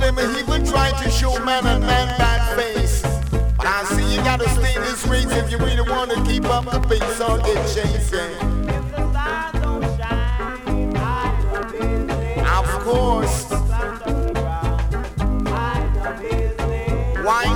them he will try to show man and man bad face. But I see you gotta stay this race if you really wanna keep up the pace or get chased. Of course. Why